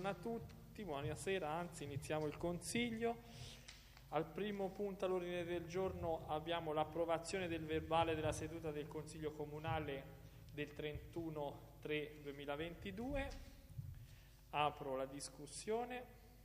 buongiorno a tutti, buonasera, anzi iniziamo il consiglio. Al primo punto all'ordine del giorno abbiamo l'approvazione del verbale della seduta del Consiglio Comunale del 31/3/2022. Apro la discussione.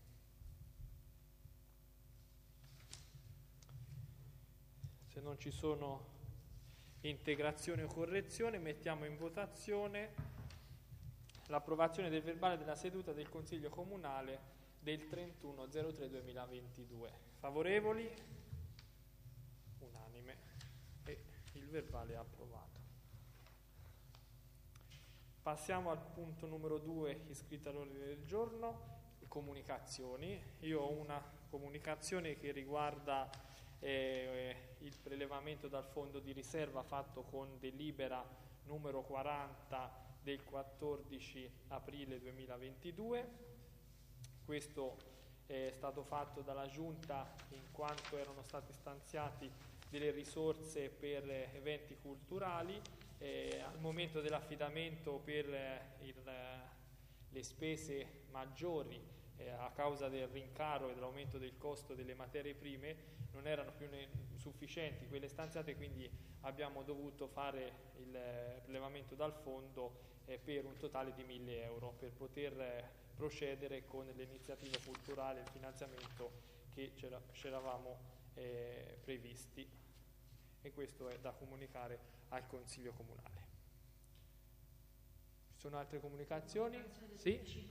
Se non ci sono integrazioni o correzioni, mettiamo in votazione l'approvazione del verbale della seduta del Consiglio Comunale del 31/03/2022. Favorevoli? Unanime. E il verbale è approvato. Passiamo al punto numero 2 iscritto all'ordine del giorno, comunicazioni. Io ho una comunicazione che riguarda il prelevamento dal fondo di riserva fatto con delibera numero 40 del 14 aprile 2022. Questo è stato fatto dalla Giunta in quanto erano stati stanziati delle risorse per eventi culturali. Al momento dell'affidamento per le spese maggiori a causa del rincaro e dell'aumento del costo delle materie prime non erano più sufficienti quelle stanziate, quindi abbiamo dovuto fare il prelevamento dal fondo per un totale di 1.000 euro per poter procedere con le iniziative culturali e il finanziamento che ci eravamo previsti, e questo è da comunicare al Consiglio Comunale. Ci sono altre comunicazioni? Sì? Sì.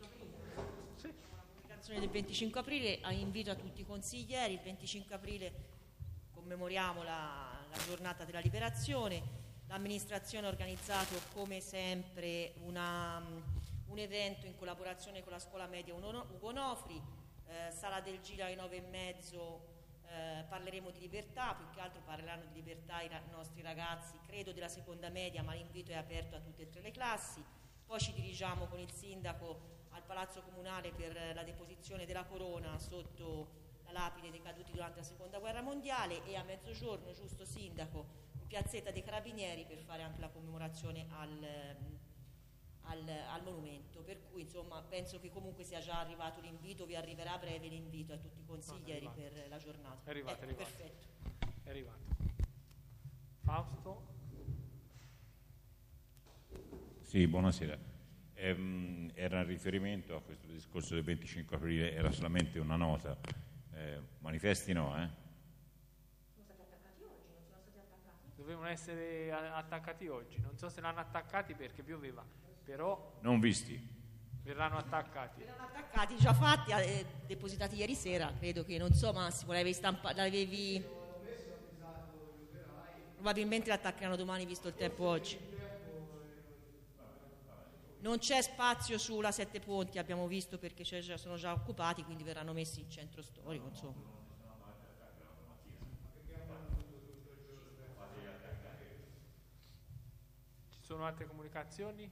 Del 25 aprile, invito a tutti i consiglieri. Il 25 aprile commemoriamo la giornata della liberazione. L'amministrazione ha organizzato come sempre un evento in collaborazione con la scuola media Ugo Nofri, sala del Giro alle 9:30. Parleremo di libertà, più che altro parleranno di libertà i nostri ragazzi, credo della seconda media, ma l'invito è aperto a tutte e tre le classi. Poi ci dirigiamo con il sindaco al Palazzo Comunale per la deposizione della corona sotto la lapide dei caduti durante la Seconda Guerra Mondiale, e a mezzogiorno, giusto sindaco, in piazzetta dei Carabinieri per fare anche la commemorazione al monumento. Per cui insomma penso che comunque sia già arrivato l'invito, vi arriverà a breve l'invito a tutti i consiglieri per la giornata. È arrivato. Perfetto. È arrivato. Fausto? Sì, buonasera. Era in riferimento a questo discorso del 25 aprile, era solamente una nota. Manifesti no, Sono stati attaccati oggi, non sono stati attaccati? Dovevano essere attaccati oggi, non so se l'hanno attaccati perché pioveva, però non visti. Verranno attaccati, già fatti, depositati ieri sera, credo che, non so Massimo, l'avevi... Probabilmente li attaccheranno domani visto il tempo oggi. Non c'è spazio sulla Sette Ponti, abbiamo visto, perché sono già occupati, quindi verranno messi in centro storico, insomma. Ci sono altre comunicazioni?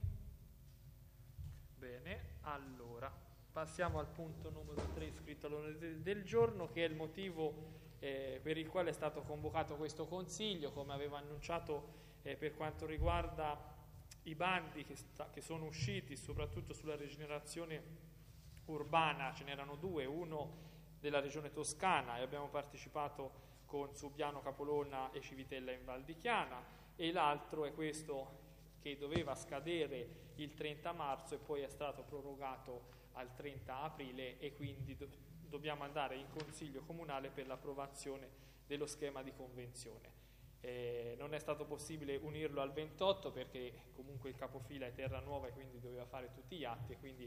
Bene, allora passiamo al punto numero 3 iscritto all'ordine del giorno, che è il motivo per il quale è stato convocato questo Consiglio. Come avevo annunciato, per quanto riguarda i bandi che sono usciti soprattutto sulla rigenerazione urbana, ce n'erano due, uno della regione Toscana, e abbiamo partecipato con Subiano Capolona e Civitella in Val di Chiana, e l'altro è questo che doveva scadere il 30 marzo e poi è stato prorogato al 30 aprile, e quindi dobbiamo andare in Consiglio Comunale per l'approvazione dello schema di convenzione. Non è stato possibile unirlo al 28 perché comunque il capofila è Terranuova e quindi doveva fare tutti gli atti, e quindi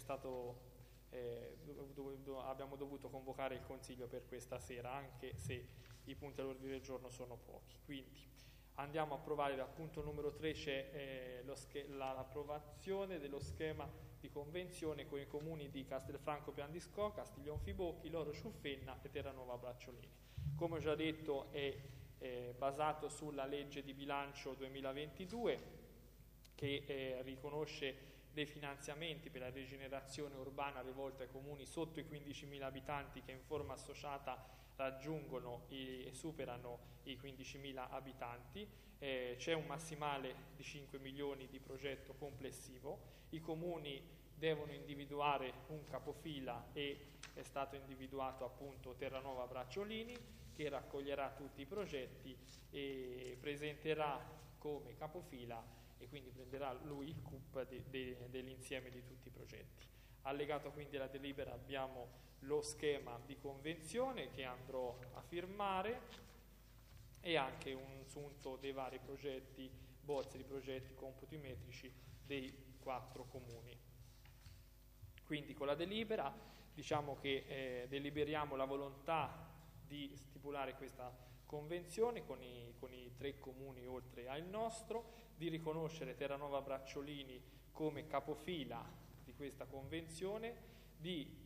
abbiamo dovuto convocare il Consiglio per questa sera, anche se i punti all'ordine del giorno sono pochi. Quindi andiamo a approvare al punto numero 3, c'è l'approvazione dello schema di convenzione con i comuni di Castelfranco Piandisco, Castiglion Fibocchi, Loro Ciuffenna e Terranova Bracciolini. Come ho già detto, è basato sulla legge di bilancio 2022 che riconosce dei finanziamenti per la rigenerazione urbana rivolta ai comuni sotto i 15.000 abitanti che in forma associata raggiungono e superano i 15.000 abitanti. C'è un massimale di 5 milioni di progetto complessivo. I comuni devono individuare un capofila e è stato individuato appunto Terranova Bracciolini, che raccoglierà tutti i progetti e presenterà come capofila e quindi prenderà lui il CUP dell'insieme di tutti i progetti. Allegato quindi alla delibera abbiamo lo schema di convenzione che andrò a firmare e anche un sunto dei vari progetti, bozze di progetti computi-metrici dei 4 comuni. Quindi con la delibera diciamo che deliberiamo la volontà di stipulare questa convenzione con i 3 comuni oltre al nostro, di riconoscere Terranova Bracciolini come capofila di questa convenzione, di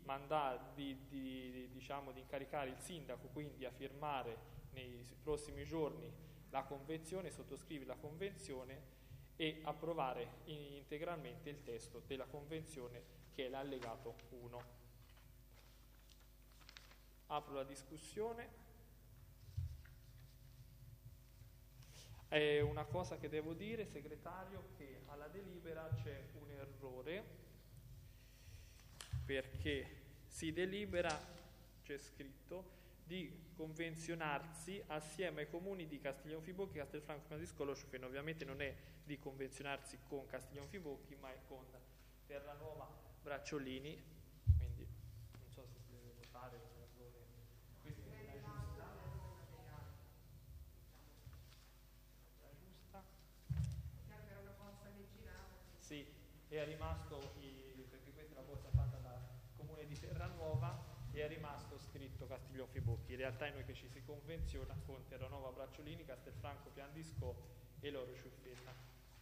incaricare il sindaco quindi a firmare nei prossimi giorni la convenzione, sottoscrivere la convenzione e approvare integralmente il testo della convenzione che è l'allegato 1. Apro la discussione. Una cosa che devo dire, segretario, che alla delibera c'è un errore, perché si delibera, c'è scritto, di convenzionarsi assieme ai comuni di Castiglion Fibocchi, Castelfranco Piandiscollo, Ciuffene. Ovviamente non è di convenzionarsi con Castiglion Fibocchi, ma è con Terranova Bracciolini, quindi non so se si deve votare un errore. Questa è la giusta. La giusta. Sì, è rimasto, perché questa è la bozza fatta dal comune di Terranova, e è rimasto scritto Castiglion Fibocchi. In realtà è noi che ci si convenziona con Terranova Bracciolini, Castelfranco Piandisco e Loro Ciuffenna.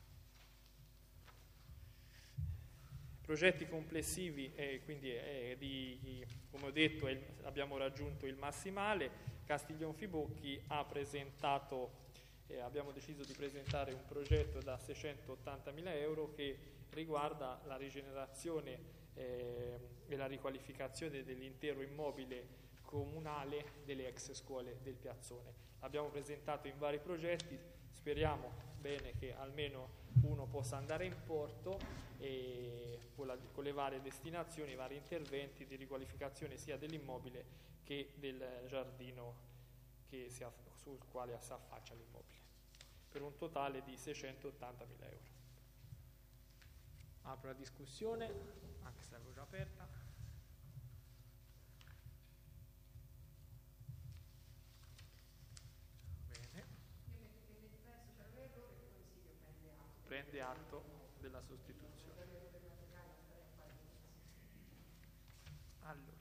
Progetti complessivi, quindi come ho detto abbiamo raggiunto il massimale. Castiglion Fibocchi ha presentato, abbiamo deciso di presentare un progetto da 680.000 euro che riguarda la rigenerazione e la riqualificazione dell'intero immobile comunale delle ex scuole del Piazzone. L'abbiamo presentato in vari progetti, speriamo bene che almeno uno possa andare in porto e con le varie destinazioni, i vari interventi di riqualificazione sia dell'immobile che del giardino sul quale si affaccia l'immobile, per un totale di 680.000 euro. Apro la discussione, anche se l'avevo già aperta. Bene. Prende atto della sostituzione. Allora,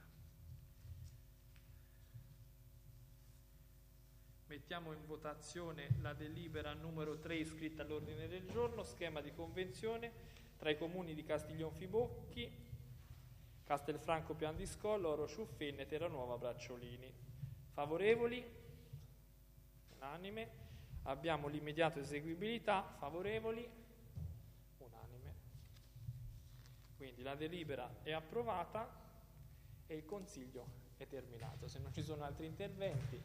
mettiamo in votazione la delibera numero 3 iscritta all'ordine del giorno, schema di convenzione tra i comuni di Castiglion Fibocchi, Castelfranco Piandiscollo, Oro Ciuffenne e Terranuova Bracciolini. Favorevoli? Unanime. Abbiamo l'immediata eseguibilità. Favorevoli? Unanime. Quindi la delibera è approvata e il Consiglio è terminato. Se non ci sono altri interventi,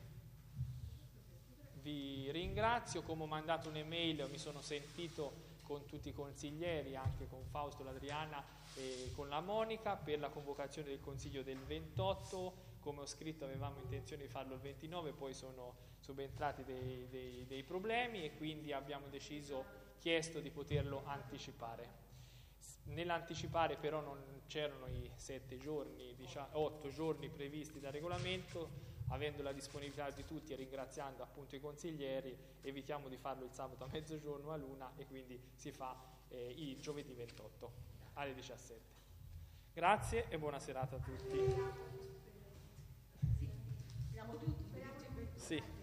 vi ringrazio. Come ho mandato un'email, mi sono sentito con tutti i consiglieri, anche con Fausto, l'Adriana e con la Monica, per la convocazione del Consiglio del 28. Come ho scritto avevamo intenzione di farlo il 29, poi sono subentrati dei problemi e quindi abbiamo chiesto di poterlo anticipare. Nell'anticipare però non c'erano i 8 giorni previsti dal regolamento. Avendo la disponibilità di tutti e ringraziando appunto i consiglieri, evitiamo di farlo il sabato a mezzogiorno all'1 e quindi si fa il giovedì 28 alle 17. Grazie e buona serata a tutti. Siamo tutti? Sì.